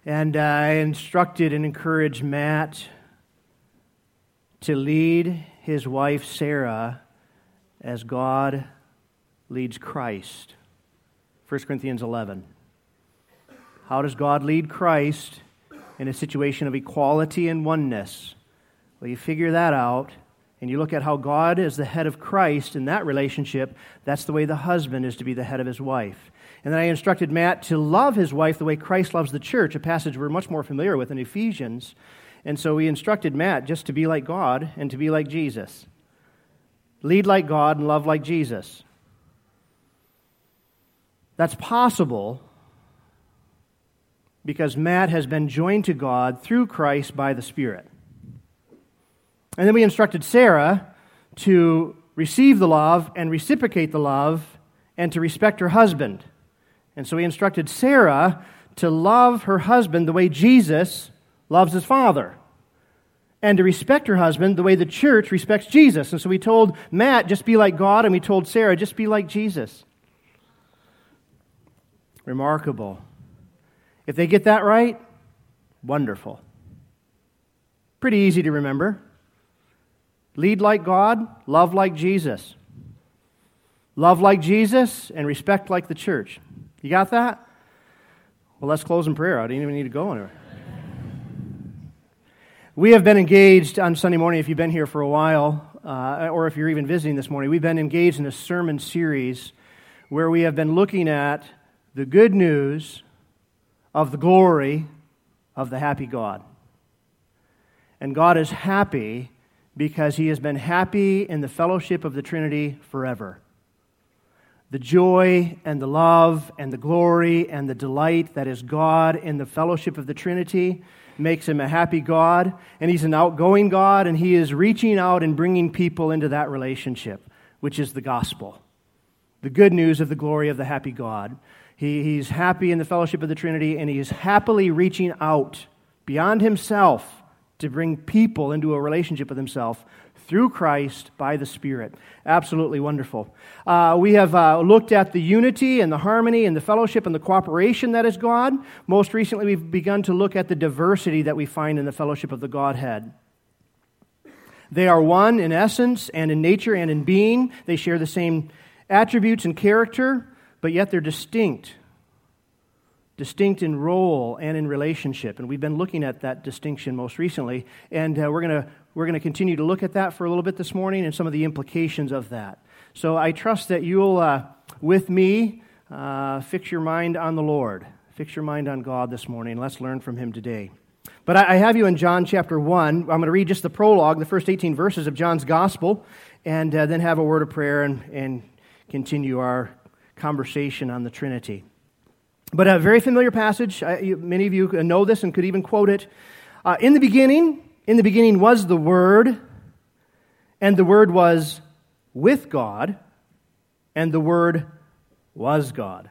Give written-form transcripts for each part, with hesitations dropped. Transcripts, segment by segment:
And I instructed and encouraged Matt to lead his wife Sarah as God leads Christ. 1 Corinthians 11. How does God lead Christ in a situation of equality and oneness? Well, you figure that out, and you look at how God is the head of Christ in that relationship. That's the way the husband is to be the head of his wife. And then I instructed Matt to love his wife the way Christ loves the church, a passage we're much more familiar with in Ephesians. And so we instructed Matt just to be like God and to be like Jesus. Lead like God and love like Jesus. That's possible because Matt has been joined to God through Christ by the Spirit. And then we instructed Sarah to receive the love and reciprocate the love and to respect her husband. And so we instructed Sarah to love her husband the way Jesus loves his Father, and to respect her husband the way the church respects Jesus. And so we told Matt, just be like God, and we told Sarah, just be like Jesus. Remarkable. If they get that right, wonderful. Pretty easy to remember. Lead like God, love like Jesus. Love like Jesus, and respect like the church. You got that? Well, let's close in prayer. I didn't even need to go anywhere. We have been engaged on Sunday morning, if you've been here for a while, or if you're even visiting this morning, we've been engaged in a sermon series where we have been looking at the good news of the glory of the happy God. And God is happy because He has been happy in the fellowship of the Trinity forever. The joy and the love and the glory and the delight that is God in the fellowship of the Trinity makes Him a happy God, and He's an outgoing God, and He is reaching out and bringing people into that relationship, which is the gospel, the good news of the glory of the happy God. He's happy in the fellowship of the Trinity, and He is happily reaching out beyond Himself to bring people into a relationship with Himself through Christ by the Spirit. Absolutely wonderful. We have looked at the unity and the harmony and the fellowship and the cooperation that is God. Most recently, we've begun to look at the diversity that we find in the fellowship of the Godhead. They are one in essence and in nature and in being. They share the same attributes and character, but yet they're distinct. Distinct in role and in relationship. And we've been looking at that distinction most recently, and we're going to continue to look at that for a little bit this morning and some of the implications of that. So I trust that you'll, with me, fix your mind on the Lord. Fix your mind on God this morning. Let's learn from Him today. But I have you in John chapter 1. I'm going to read just the prologue, the first 18 verses of John's Gospel, and then have a word of prayer and continue our conversation on the Trinity. But a very familiar passage. Many of you know this and could even quote it. In the beginning was the Word, and the Word was with God, and the Word was God.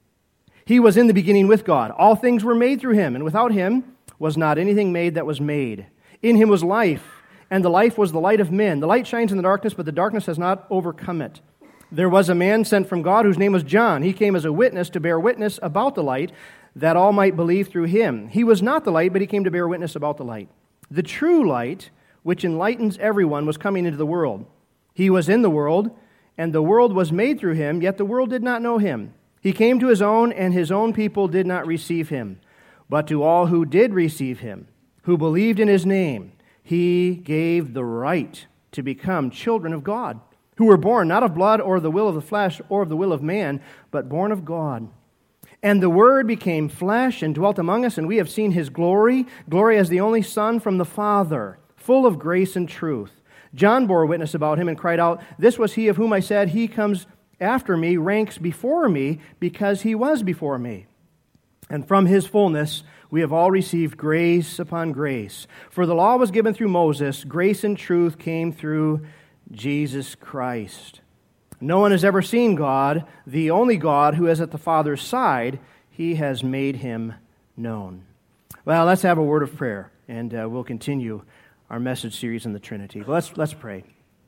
He was in the beginning with God. All things were made through Him, and without Him was not anything made that was made. In Him was life, and the life was the light of men. The light shines in the darkness, but the darkness has not overcome it. There was a man sent from God whose name was John. He came as a witness to bear witness about the light, that all might believe through him. He was not the light, but he came to bear witness about the light. The true light, which enlightens everyone, was coming into the world. He was in the world, and the world was made through him, yet the world did not know him. He came to his own, and his own people did not receive him. But to all who did receive him, who believed in his name, he gave the right to become children of God, who were born not of blood or the will of the flesh or of the will of man, but born of God. And the Word became flesh and dwelt among us, and we have seen His glory, glory as the only Son from the Father, full of grace and truth. John bore witness about Him and cried out, "This was He of whom I said, He comes after me, ranks before me, because He was before me." And from His fullness we have all received grace upon grace. For the law was given through Moses, grace and truth came through Jesus Christ. No one has ever seen God, the only God who is at the Father's side. He has made Him known. Well, let's have a word of prayer, and we'll continue our message series on the Trinity. Let's pray.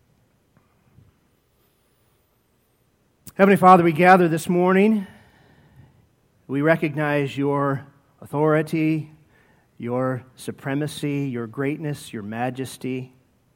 Heavenly Father, we gather this morning. We recognize Your authority, your supremacy, your greatness, your majesty.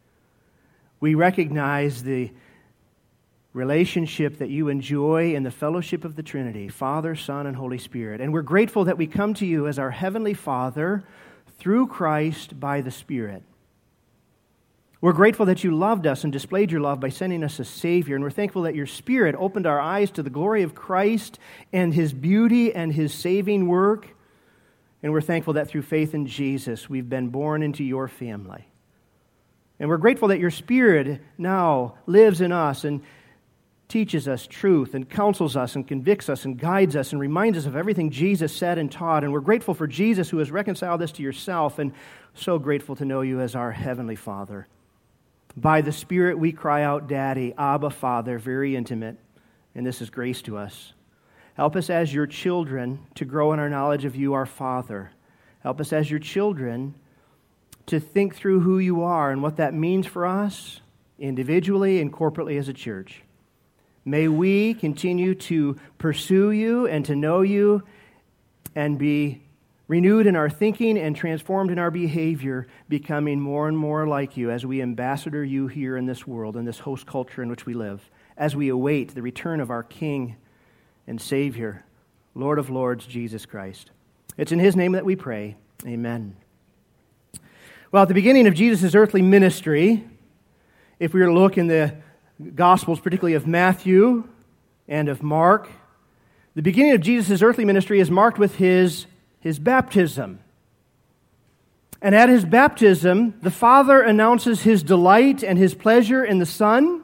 We recognize the relationship that you enjoy in the fellowship of the Trinity, Father, Son, and Holy Spirit. And we're grateful that we come to you as our Heavenly Father through Christ by the Spirit. We're grateful that you loved us and displayed your love by sending us a Savior. And we're thankful that your Spirit opened our eyes to the glory of Christ and His beauty and His saving work. And we're thankful that through faith in Jesus, we've been born into your family. And we're grateful that your Spirit now lives in us and teaches us truth and counsels us and convicts us and guides us and reminds us of everything Jesus said and taught. And we're grateful for Jesus who has reconciled us to yourself, and so grateful to know you as our Heavenly Father. By the Spirit we cry out, Daddy, Abba, Father, very intimate, and this is grace to us. Help us as your children to grow in our knowledge of you, our Father. Help us as your children to think through who you are and what that means for us individually and corporately as a church. May we continue to pursue you and to know you and be renewed in our thinking and transformed in our behavior, becoming more and more like you as we ambassador you here in this world, in this host culture in which we live, as we await the return of our King and Savior, Lord of Lords, Jesus Christ. It's in His name that we pray. Amen. Well, at the beginning of Jesus' earthly ministry, if we were to look in the Gospels, particularly of Matthew and of Mark, the beginning of Jesus' earthly ministry is marked with His baptism. And at His baptism, the Father announces His delight and His pleasure in the Son.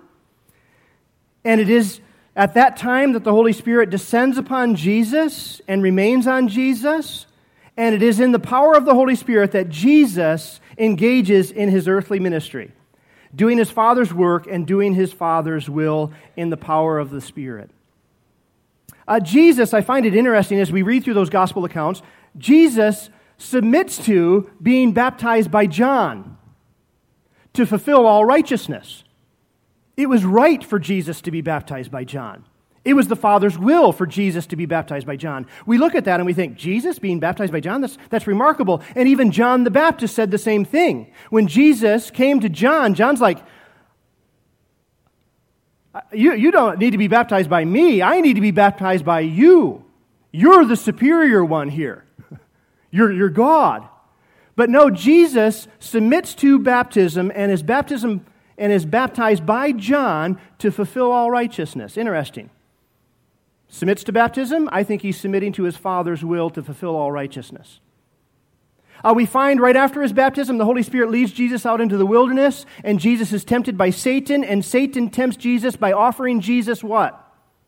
And it is at that time that the Holy Spirit descends upon Jesus and remains on Jesus. And it is in the power of the Holy Spirit that Jesus engages in His earthly ministry, doing His Father's work and doing His Father's will in the power of the Spirit. Jesus, I find it interesting as we read through those gospel accounts, Jesus submits to being baptized by John to fulfill all righteousness. It was right for Jesus to be baptized by John. It was the Father's will for Jesus to be baptized by John. We look at that and we think, Jesus being baptized by John, that's remarkable. And even John the Baptist said the same thing. When Jesus came to John, John's like, you don't need to be baptized by me. I need to be baptized by you. You're the superior one here. You're God. But no, Jesus submits to baptism and is baptized by John to fulfill all righteousness. Interesting. Submits to baptism, I think He's submitting to His Father's will to fulfill all righteousness. We find right after His baptism, the Holy Spirit leads Jesus out into the wilderness, and Jesus is tempted by Satan, and Satan tempts Jesus by offering Jesus what?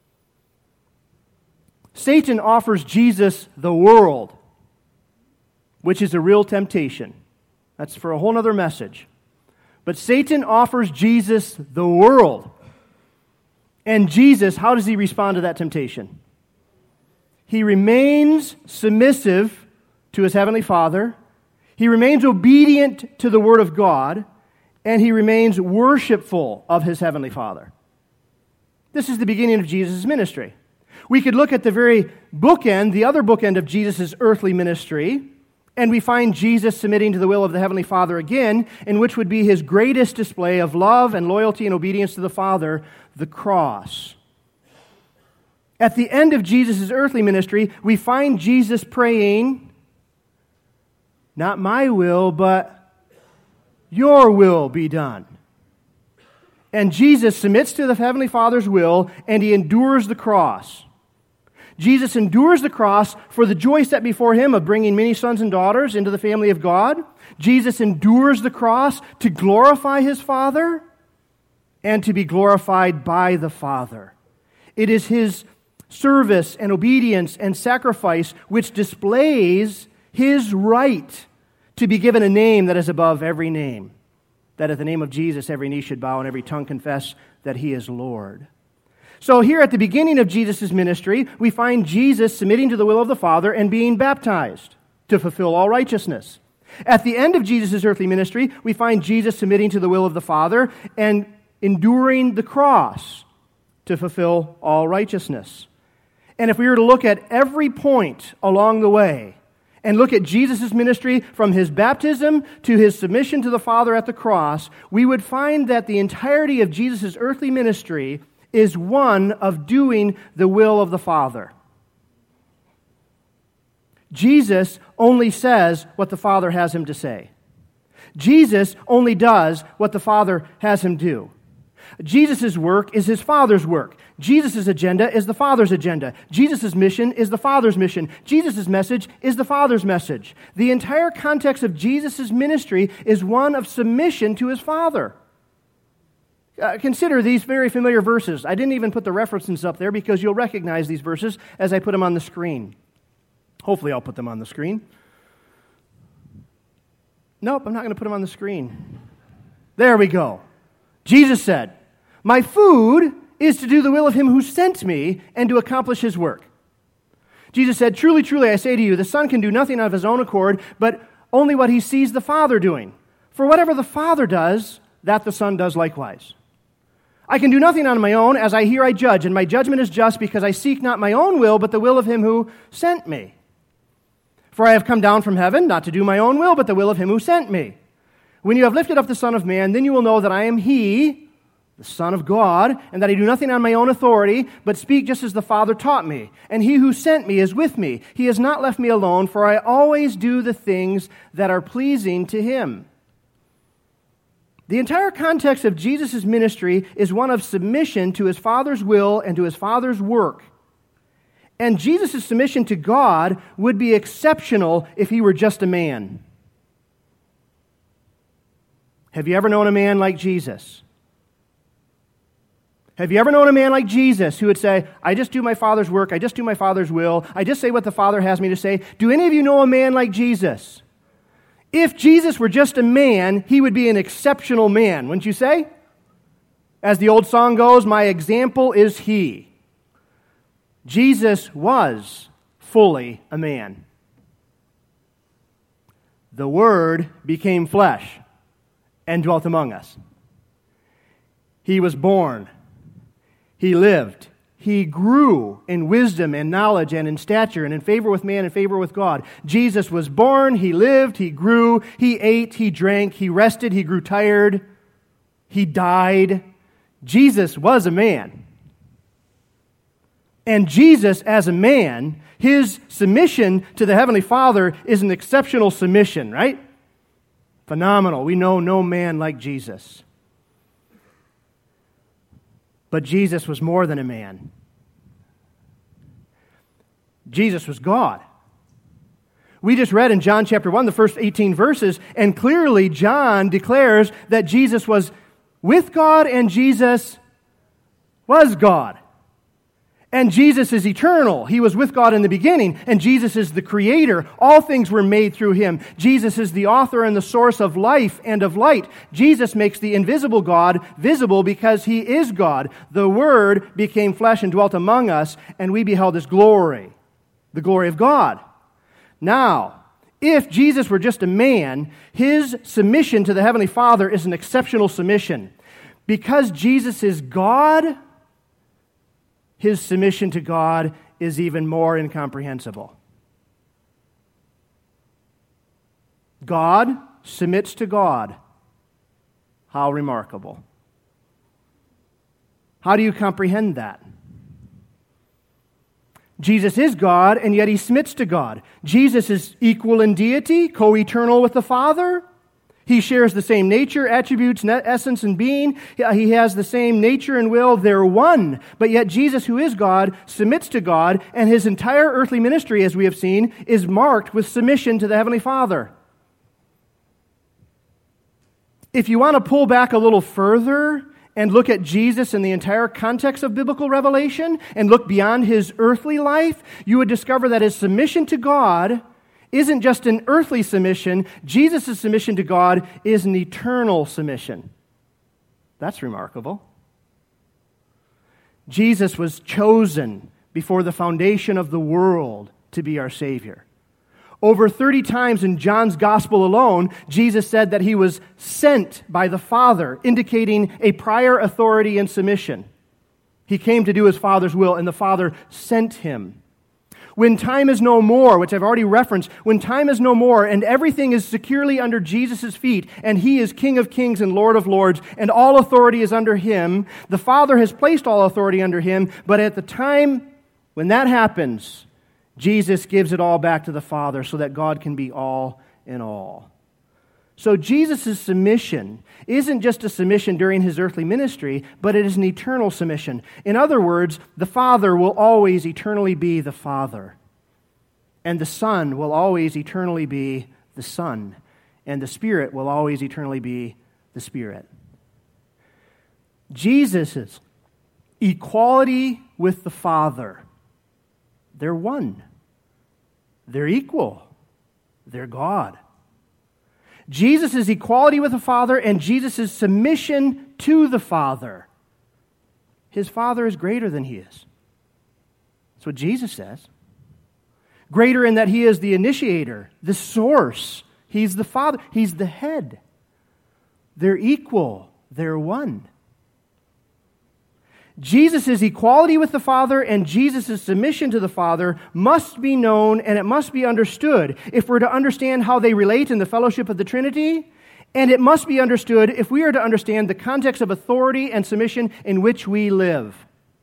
Satan offers Jesus the world, which is a real temptation. That's for a whole other message. But Satan offers Jesus the world. And Jesus, how does He respond to that temptation? He remains submissive to His Heavenly Father. He remains obedient to the Word of God. And He remains worshipful of His Heavenly Father. This is the beginning of Jesus' ministry. We could look at the very bookend, the other bookend of Jesus' earthly ministry, and we find Jesus submitting to the will of the Heavenly Father again, in which would be His greatest display of love and loyalty and obedience to the Father, the cross. At the end of Jesus' earthly ministry, we find Jesus praying, not my will, but your will be done. And Jesus submits to the Heavenly Father's will, and He endures the cross. Jesus endures the cross for the joy set before Him of bringing many sons and daughters into the family of God. Jesus endures the cross to glorify His Father and to be glorified by the Father. It is His service and obedience and sacrifice which displays His right to be given a name that is above every name, that at the name of Jesus every knee should bow and every tongue confess that He is Lord. So here at the beginning of Jesus' ministry, we find Jesus submitting to the will of the Father and being baptized to fulfill all righteousness. At the end of Jesus' earthly ministry, we find Jesus submitting to the will of the Father and enduring the cross to fulfill all righteousness. And if we were to look at every point along the way, and look at Jesus' ministry from his baptism to his submission to the Father at the cross, we would find that the entirety of Jesus' earthly ministry is one of doing the will of the Father. Jesus only says what the Father has him to say. Jesus only does what the Father has him do. Jesus' work is his Father's work. Jesus' agenda is the Father's agenda. Jesus' mission is the Father's mission. Jesus' message is the Father's message. The entire context of Jesus' ministry is one of submission to his Father. Consider these very familiar verses. I didn't even put the references up there because you'll recognize these verses as I put them on the screen. Hopefully I'll put them on the screen. Nope, I'm not going to put them on the screen. There we go. Jesus said, "My food is to do the will of him who sent me and to accomplish his work." Jesus said, "Truly, truly, I say to you, the Son can do nothing of his own accord, but only what he sees the Father doing. For whatever the Father does, that the Son does likewise. I can do nothing on my own. As I hear, I judge, and my judgment is just because I seek not my own will, but the will of him who sent me. For I have come down from heaven, not to do my own will, but the will of him who sent me. When you have lifted up the Son of Man, then you will know that I am he, the Son of God, and that I do nothing on my own authority, but speak just as the Father taught me. And he who sent me is with me. He has not left me alone, for I always do the things that are pleasing to him." The entire context of Jesus' ministry is one of submission to his Father's will and to his Father's work. And Jesus' submission to God would be exceptional if he were just a man. Have you ever known a man like Jesus? Have you ever known a man like Jesus who would say, "I just do my Father's work, I just do my Father's will, I just say what the Father has me to say"? Do any of you know a man like Jesus? If Jesus were just a man, he would be an exceptional man, wouldn't you say? As the old song goes, "My example is he." Jesus was fully a man. The Word became flesh and dwelt among us. He was born. He lived. He grew in wisdom and knowledge and in stature and in favor with man and favor with God. Jesus was born. He lived. He grew. He ate. He drank. He rested. He grew tired. He died. Jesus was a man. And Jesus, as a man, his submission to the Heavenly Father is an exceptional submission, right? Phenomenal. We know no man like Jesus. But Jesus was more than a man. Jesus was God. We just read in John chapter 1, the first 18 verses, and clearly John declares that Jesus was with God and Jesus was God. And Jesus is eternal. He was with God in the beginning, and Jesus is the creator. All things were made through him. Jesus is the author and the source of life and of light. Jesus makes the invisible God visible because he is God. The Word became flesh and dwelt among us, and we beheld his glory, the glory of God. Now, if Jesus were just a man, his submission to the Heavenly Father is an exceptional submission. Because Jesus is God, his submission to God is even more incomprehensible. God submits to God. How remarkable. How do you comprehend that? Jesus is God, and yet he submits to God. Jesus is equal in deity, co-eternal with the Father. He shares the same nature, attributes, essence, and being. He has the same nature and will. They're one. But yet Jesus, who is God, submits to God, and his entire earthly ministry, as we have seen, is marked with submission to the Heavenly Father. If you want to pull back a little further and look at Jesus in the entire context of biblical revelation and look beyond his earthly life, you would discover that his submission to God isn't just an earthly submission. Jesus' submission to God is an eternal submission. That's remarkable. Jesus was chosen before the foundation of the world to be our Savior. Over 30 times in John's Gospel alone, Jesus said that he was sent by the Father, indicating a prior authority and submission. He came to do his Father's will, and the Father sent him. When time is no more, which I've already referenced, when time is no more and everything is securely under Jesus' feet and He is King of kings and Lord of lords and all authority is under Him, the Father has placed all authority under Him, but at the time when that happens, Jesus gives it all back to the Father so that God can be all in all. So Jesus' submission isn't just a submission during His earthly ministry, but it is an eternal submission. In other words, the Father will always eternally be the Father, and the Son will always eternally be the Son, and the Spirit will always eternally be the Spirit. Jesus' equality with the Father, they're one. They're equal. They're God. Jesus' equality with the Father and Jesus' submission to the Father. His Father is greater than He is. That's what Jesus says. Greater in that He is the initiator, the source. He's the Father. He's the head. They're equal. They're one. Jesus' equality with the Father and Jesus' submission to the Father must be known and it must be understood if we're to understand how they relate in the fellowship of the Trinity, and it must be understood if we are to understand the context of authority and submission in which we live.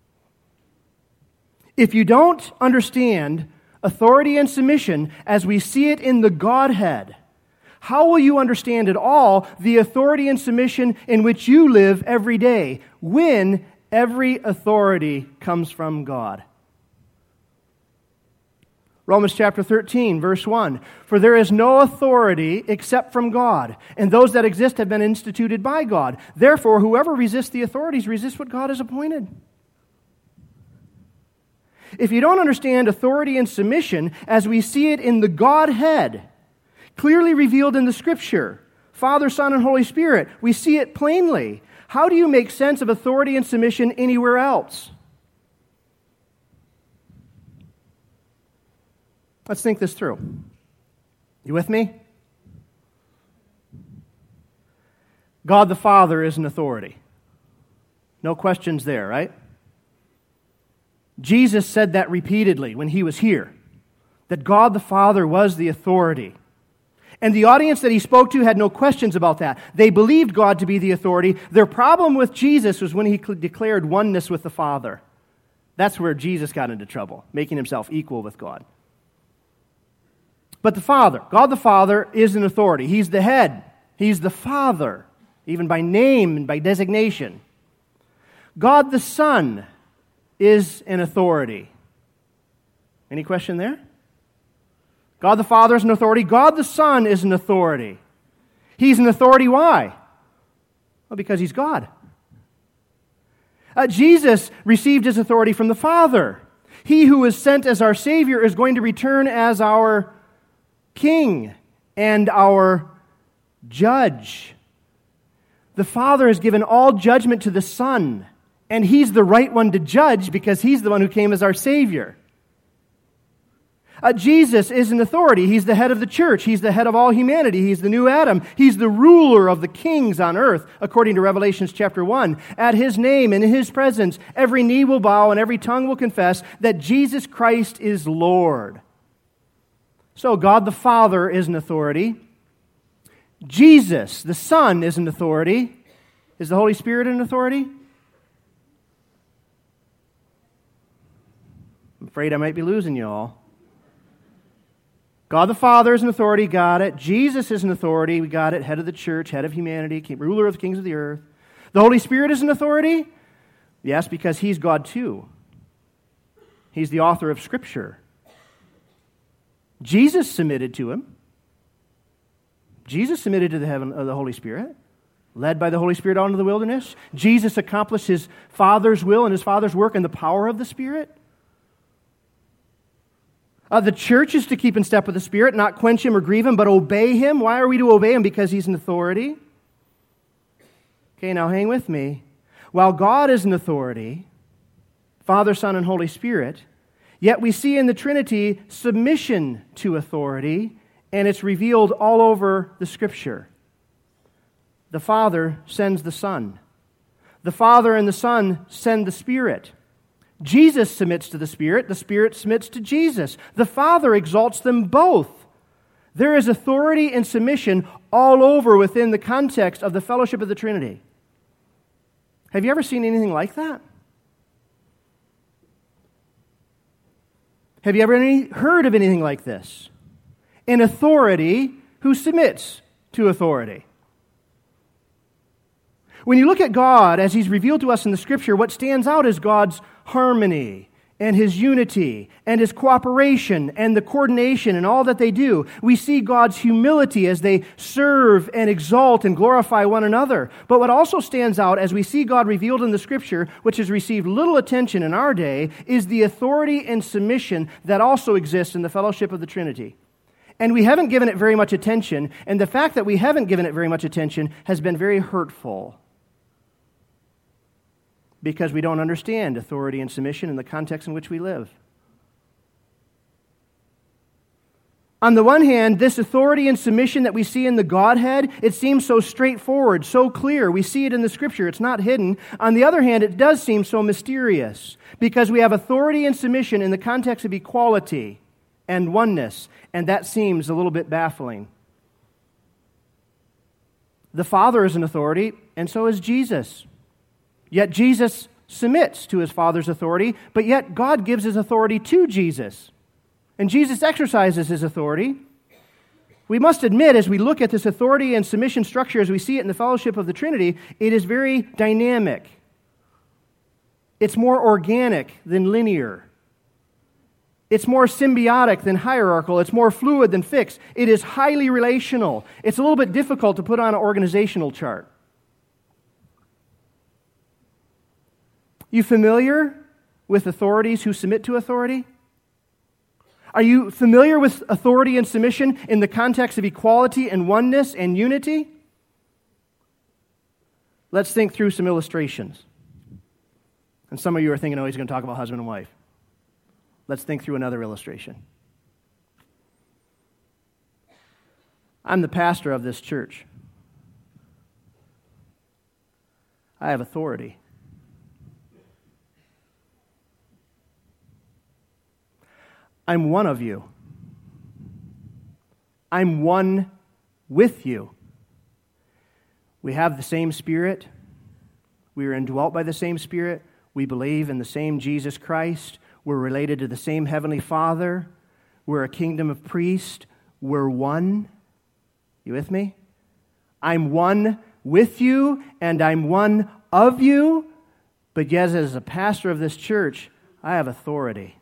If you don't understand authority and submission as we see it in the Godhead, how will you understand at all the authority and submission in which you live every day when every authority comes from God? Romans chapter 13, verse 1. For there is no authority except from God, and those that exist have been instituted by God. Therefore, whoever resists the authorities resists what God has appointed. If you don't understand authority and submission as we see it in the Godhead, clearly revealed in the Scripture, Father, Son, and Holy Spirit, we see it plainly. How do you make sense of authority and submission anywhere else? Let's think this through. You with me? God the Father is an authority. No questions there, right? Jesus said that repeatedly when He was here, that God the Father was the authority. And the audience that He spoke to had no questions about that. They believed God to be the authority. Their problem with Jesus was when He declared oneness with the Father. That's where Jesus got into trouble, making Himself equal with God. But the Father, God the Father, is an authority. He's the head. He's the Father, even by name and by designation. God the Son is an authority. Any question there? God the Father is an authority. God the Son is an authority. He's an authority, why? Well, because He's God. Jesus received His authority from the Father. He who was sent as our Savior is going to return as our King and our Judge. The Father has given all judgment to the Son, and He's the right one to judge because He's the one who came as our Savior. Jesus is an authority. He's the head of the church. He's the head of all humanity. He's the new Adam. He's the ruler of the kings on earth, according to Revelation chapter 1. At His name and in His presence, every knee will bow and every tongue will confess that Jesus Christ is Lord. So God the Father is an authority. Jesus, the Son, is an authority. Is the Holy Spirit an authority? I'm afraid I might be losing you all. God the Father is an authority, got it. Jesus is an authority, we got it. Head of the church, head of humanity, ruler of the kings of the earth. The Holy Spirit is an authority? Yes, because He's God too. He's the author of Scripture. Jesus submitted to Him. Jesus submitted to the Holy Spirit, led by the Holy Spirit out into the wilderness. Jesus accomplished His Father's will and His Father's work in the power of the Spirit. The church is to keep in step with the Spirit, not quench Him or grieve Him, but obey Him. Why are we to obey Him? Because He's an authority. Okay, now hang with me. While God is an authority, Father, Son, and Holy Spirit, yet we see in the Trinity submission to authority, and it's revealed all over the Scripture. The Father sends the Son. The Father and the Son send the Spirit. Jesus submits to the Spirit submits to Jesus. The Father exalts them both. There is authority and submission all over within the context of the fellowship of the Trinity. Have you ever seen anything like that? Have you ever heard of anything like this? An authority who submits to authority. When you look at God as He's revealed to us in the Scripture, what stands out is God's harmony and His unity and His cooperation and the coordination and all that they do. We see God's humility as they serve and exalt and glorify one another. But what also stands out as we see God revealed in the Scripture, which has received little attention in our day, is the authority and submission that also exists in the fellowship of the Trinity. And we haven't given it very much attention, and the fact that we haven't given it very much attention has been very hurtful, because we don't understand authority and submission in the context in which we live. On the one hand, this authority and submission that we see in the Godhead, it seems so straightforward, so clear. We see it in the Scripture. It's not hidden. On the other hand, it does seem so mysterious, because we have authority and submission in the context of equality and oneness, and that seems a little bit baffling. The Father is an authority, and so is Jesus. Yet Jesus submits to His Father's authority, but yet God gives His authority to Jesus. And Jesus exercises His authority. We must admit, as we look at this authority and submission structure, as we see it in the fellowship of the Trinity, it is very dynamic. It's more organic than linear. It's more symbiotic than hierarchical. It's more fluid than fixed. It is highly relational. It's a little bit difficult to put on an organizational chart. You familiar with authorities who submit to authority? Are you familiar with authority and submission in the context of equality and oneness and unity? Let's think through some illustrations. And some of you are thinking, oh, he's going to talk about husband and wife. Let's think through another illustration. I'm the pastor of this church. I have authority. I'm one of you. I'm one with you. We have the same Spirit. We are indwelt by the same Spirit. We believe in the same Jesus Christ. We're related to the same Heavenly Father. We're a kingdom of priests. We're one. You with me? I'm one with you, and I'm one of you. But yet, as a pastor of this church, I have authority.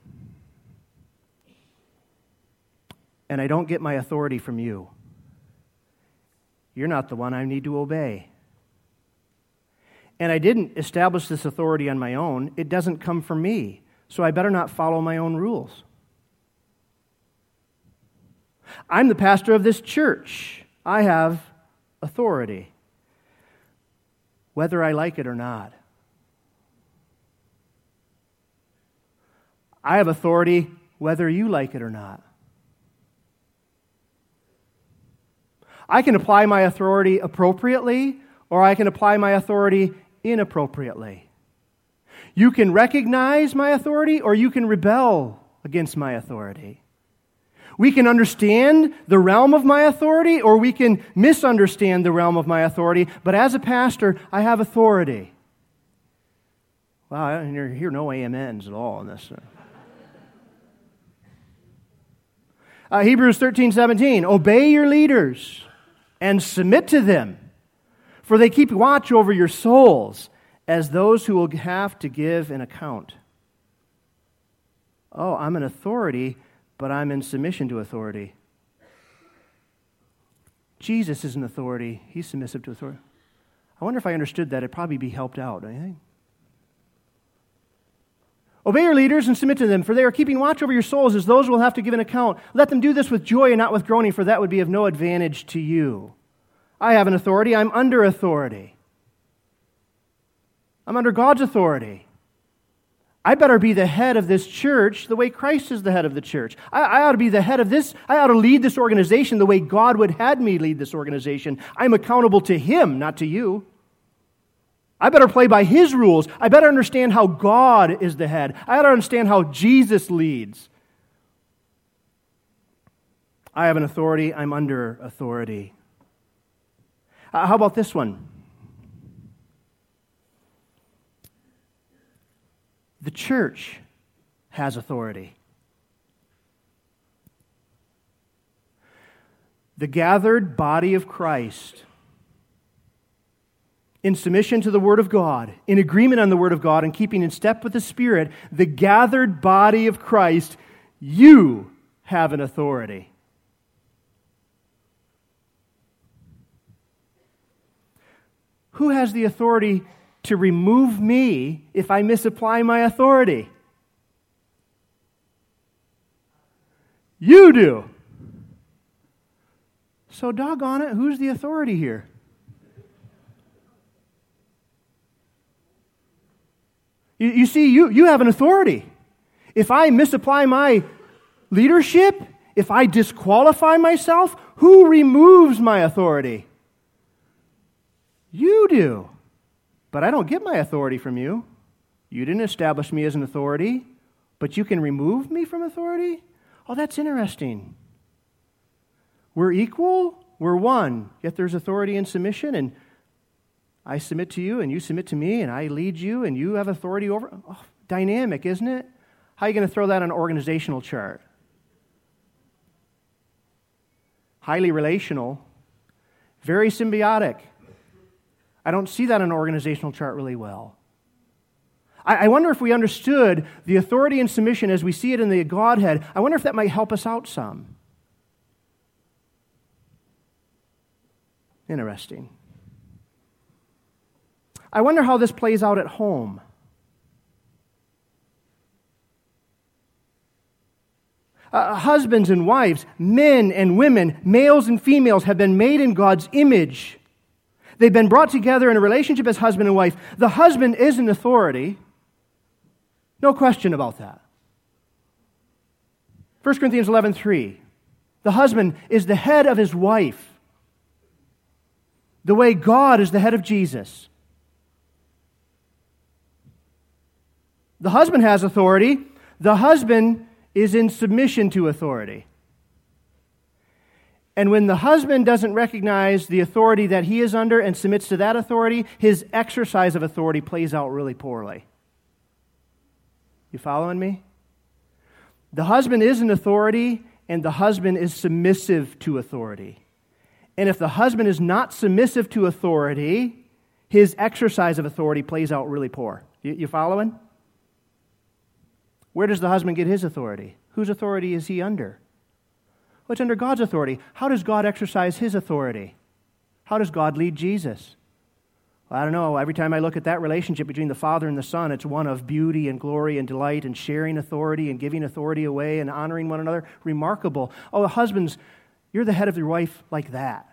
And I don't get my authority from you. You're not the one I need to obey. And I didn't establish this authority on my own. It doesn't come from me. So I better not follow my own rules. I'm the pastor of this church. I have authority, whether I like it or not. I have authority whether you like it or not. I can apply my authority appropriately, or I can apply my authority inappropriately. You can recognize my authority, or you can rebel against my authority. We can understand the realm of my authority, or we can misunderstand the realm of my authority. But as a pastor, I have authority. Wow, I hear no amens at all on this. Hebrews 13:17, obey your leaders and submit to them, for they keep watch over your souls as those who will have to give an account. Oh, I'm an authority, but I'm in submission to authority. Jesus is an authority. He's submissive to authority. I wonder if I understood that, I'd probably be helped out, don't you think? Obey your leaders and submit to them, for they are keeping watch over your souls as those who will have to give an account. Let them do this with joy and not with groaning, for that would be of no advantage to you. I have an authority. I'm under authority. I'm under God's authority. I better be the head of this church the way Christ is the head of the church. I ought to be the head of this. I ought to lead this organization the way God would have me lead this organization. I'm accountable to Him, not to you. I better play by His rules. I better understand how God is the head. I better understand how Jesus leads. I have an authority. I'm under authority. How about this one? The church has authority. The gathered body of Christ, in submission to the Word of God, in agreement on the Word of God, and keeping in step with the Spirit, the gathered body of Christ, you have an authority. Who has the authority to remove me if I misapply my authority? You do. So doggone it, who's the authority here? You see, you have an authority. If I misapply my leadership, if I disqualify myself, who removes my authority? You do. But I don't get my authority from you. You didn't establish me as an authority, but you can remove me from authority? Oh, that's interesting. We're equal, we're one, yet there's authority and submission, and I submit to you, and you submit to me, and I lead you, and you have authority over... Oh, dynamic, isn't it? How are you going to throw that on an organizational chart? Highly relational, very symbiotic. I don't see that on an organizational chart really well. I wonder if we understood the authority and submission as we see it in the Godhead, I wonder if that might help us out some. Interesting. I wonder how this plays out at home. Husbands and wives, men and women, males and females have been made in God's image. They've been brought together in a relationship as husband and wife. The husband is an authority. No question about that. 1 Corinthians 11:3. The husband is the head of his wife, the way God is the head of Jesus. The husband has authority. The husband is in submission to authority. And when the husband doesn't recognize the authority that he is under and submits to that authority, his exercise of authority plays out really poorly. You following me? The husband is an authority, and the husband is submissive to authority. And if the husband is not submissive to authority, his exercise of authority plays out really poor. You following? Where does the husband get his authority? Whose authority is he under? Well, it's under God's authority. How does God exercise His authority? How does God lead Jesus? Well, I don't know. Every time I look at that relationship between the Father and the Son, it's one of beauty and glory and delight and sharing authority and giving authority away and honoring one another. Remarkable. Oh, husbands, you're the head of your wife like that.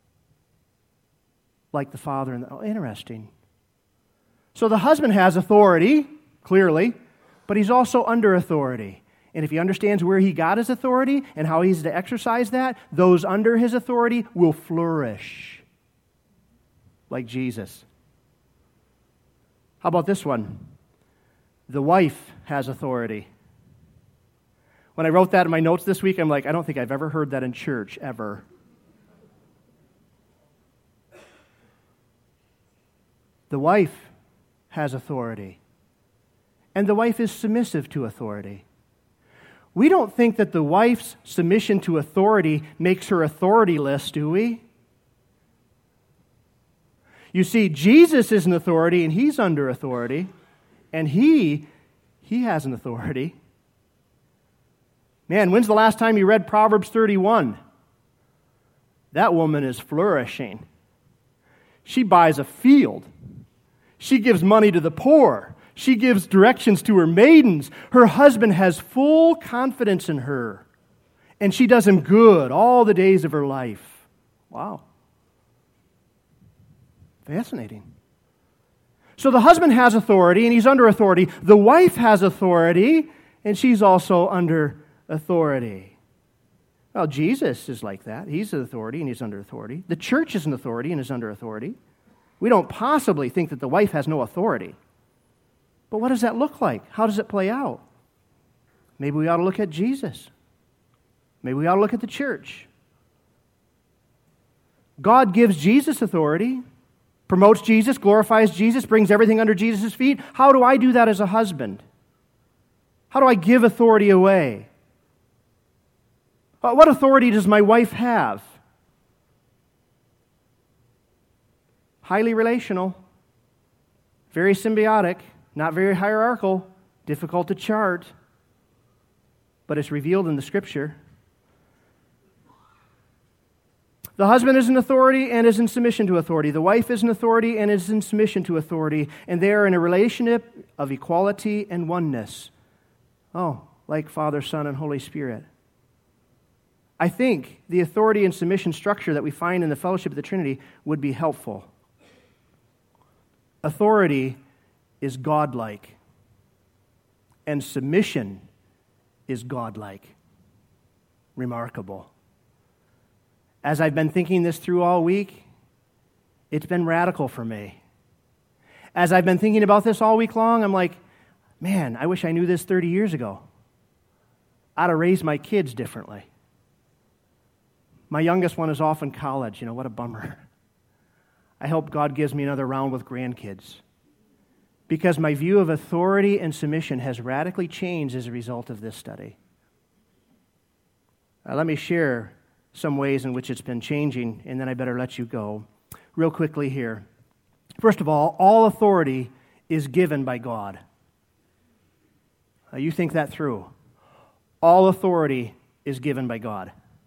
Like the Father and the... Oh, interesting. So the husband has authority, clearly, but he's also under authority. And if he understands where he got his authority and how he's to exercise that, those under his authority will flourish like Jesus. How about this one? The wife has authority. When I wrote that in my notes this week, I'm like, I don't think I've ever heard that in church, ever. The wife has authority. And the wife is submissive to authority. We don't think that the wife's submission to authority makes her authorityless, do we? You see, Jesus is an authority, and He's under authority, and He has an authority. Man, when's the last time you read Proverbs 31? That woman is flourishing. She buys a field. She gives money to the poor. She gives directions to her maidens. Her husband has full confidence in her. And she does him good all the days of her life. Wow. Fascinating. So the husband has authority, and he's under authority. The wife has authority, and she's also under authority. Well, Jesus is like that. He's an authority, and he's under authority. The church is an authority, and is under authority. We don't possibly think that the wife has no authority. But what does that look like? How does it play out? Maybe we ought to look at Jesus. Maybe we ought to look at the church. God gives Jesus authority, promotes Jesus, glorifies Jesus, brings everything under Jesus' feet. How do I do that as a husband? How do I give authority away? What authority does my wife have? Highly relational, very symbiotic, not very hierarchical, difficult to chart, but it's revealed in the Scripture. The husband is an authority and is in submission to authority. The wife is an authority and is in submission to authority. And they are in a relationship of equality and oneness. Oh, like Father, Son, and Holy Spirit. I think the authority and submission structure that we find in the fellowship of the Trinity would be helpful. Authority is godlike, and submission is godlike. Remarkable. As I've been thinking this through all week, it's been radical for me. As I've been thinking about this all week long, I'm like, man, I wish I knew this 30 years ago. I'd have raised my kids differently. My youngest one is off in college. What a bummer. I hope God gives me another round with grandkids, because my view of authority and submission has radically changed as a result of this study. Let me share some ways in which it's been changing, and then I better let you go. Real quickly here. First of all authority is given by God. You think that through. All authority is given by God.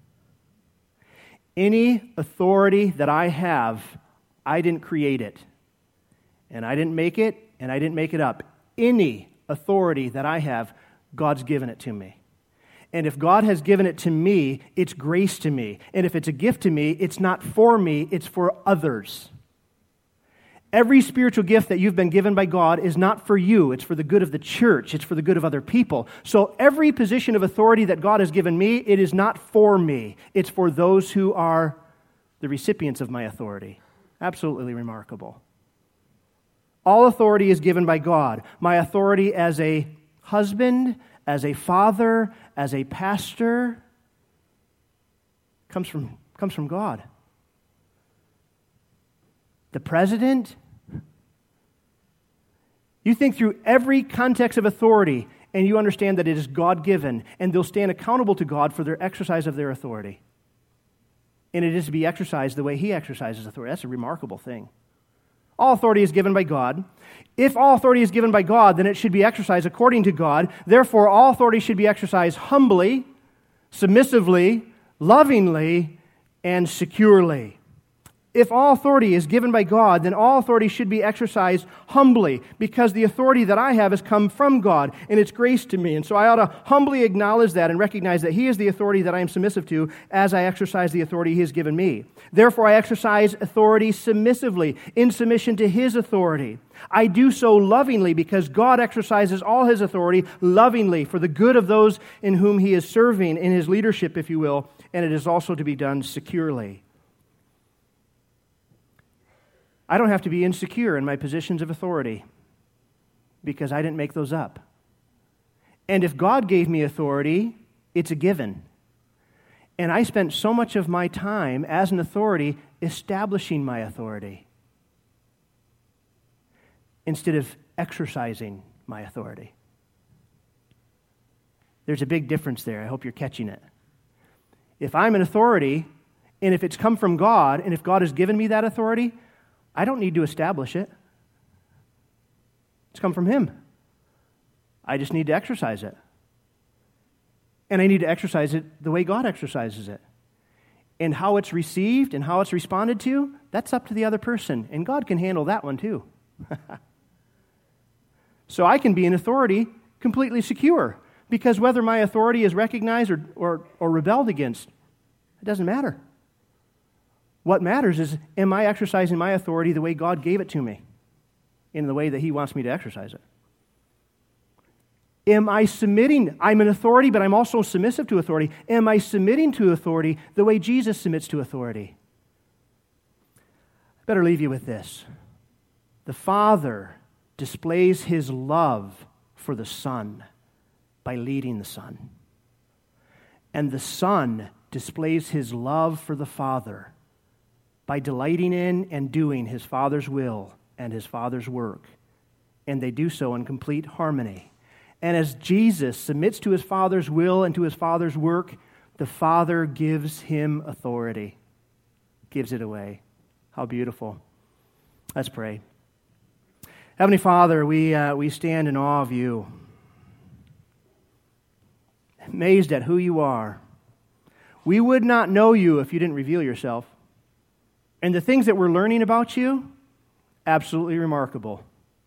Any authority that I have, I didn't create it. And I didn't make it, and I didn't make it up. Any authority that I have, God's given it to me. And if God has given it to me, it's grace to me. And if it's a gift to me, it's not for me, it's for others. Every spiritual gift that you've been given by God is not for you. It's for the good of the church. It's for the good of other people. So every position of authority that God has given me, it is not for me. It's for those who are the recipients of my authority. Absolutely remarkable. All authority is given by God. My authority as a husband, as a father, as a pastor, comes from God. The president, you think through every context of authority, and you understand that it is God-given, and they'll stand accountable to God for their exercise of their authority. And it is to be exercised the way He exercises authority. That's a remarkable thing. All authority is given by God. If all authority is given by God, then it should be exercised according to God. Therefore, all authority should be exercised humbly, submissively, lovingly, and securely. If all authority is given by God, then all authority should be exercised humbly, because the authority that I have has come from God, and it's grace to me. And so I ought to humbly acknowledge that and recognize that He is the authority that I am submissive to as I exercise the authority He has given me. Therefore, I exercise authority submissively, in submission to His authority. I do so lovingly because God exercises all His authority lovingly for the good of those in whom He is serving, in His leadership, if you will, and it is also to be done securely. I don't have to be insecure in my positions of authority because I didn't make those up. And if God gave me authority, it's a given. And I spent so much of my time as an authority establishing my authority instead of exercising my authority. There's a big difference there. I hope you're catching it. If I'm an authority, and if it's come from God, and if God has given me that authority, I don't need to establish it. It's come from Him. I just need to exercise it. And I need to exercise it the way God exercises it. And how it's received and how it's responded to, that's up to the other person. And God can handle that one too. So I can be an authority completely secure, because whether my authority is recognized or rebelled against, it doesn't matter. What matters is, am I exercising my authority the way God gave it to me, in the way that He wants me to exercise it? Am I submitting? I'm an authority, but I'm also submissive to authority. Am I submitting to authority the way Jesus submits to authority? I better leave you with this. The Father displays His love for the Son by leading the Son. And the Son displays His love for the Father by delighting in and doing His Father's will and His Father's work. And they do so in complete harmony. And as Jesus submits to His Father's will and to His Father's work, the Father gives Him authority, gives it away. How beautiful. Let's pray. Heavenly Father, we stand in awe of You, amazed at who You are. We would not know You if You didn't reveal Yourself. And the things that we're learning about You, absolutely remarkable.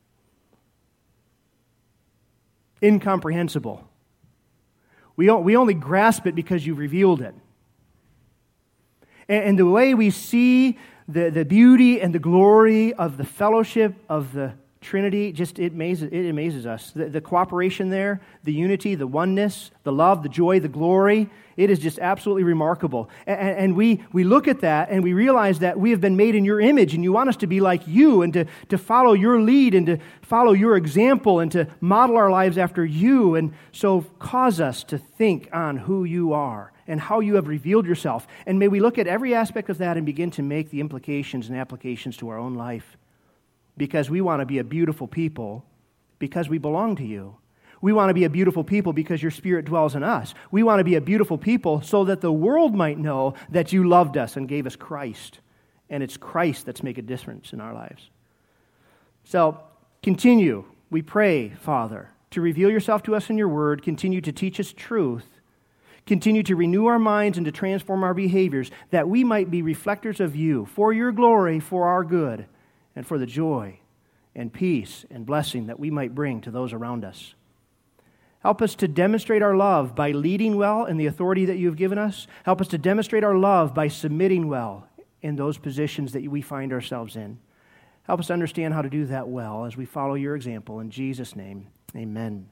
Incomprehensible. We only grasp it because You've revealed it. And the way we see the beauty and the glory of the fellowship of the Trinity, it amazes us. The cooperation there, the unity, the oneness, the love, the joy, the glory, it is just absolutely remarkable. And we look at that and we realize that we have been made in Your image and You want us to be like You and to follow Your lead and to follow Your example and to model our lives after You. And so cause us to think on who You are and how You have revealed Yourself. And may we look at every aspect of that and begin to make the implications and applications to our own life. Because we want to be a beautiful people because we belong to You. We want to be a beautiful people because Your Spirit dwells in us. We want to be a beautiful people so that the world might know that You loved us and gave us Christ. And it's Christ that's making a difference in our lives. So, continue, we pray, Father, to reveal Yourself to us in Your Word. Continue to teach us truth. Continue to renew our minds and to transform our behaviors that we might be reflectors of You for Your glory, for our good, and for the joy and peace and blessing that we might bring to those around us. Help us to demonstrate our love by leading well in the authority that You have given us. Help us to demonstrate our love by submitting well in those positions that we find ourselves in. Help us understand how to do that well as we follow Your example. In Jesus' name, amen.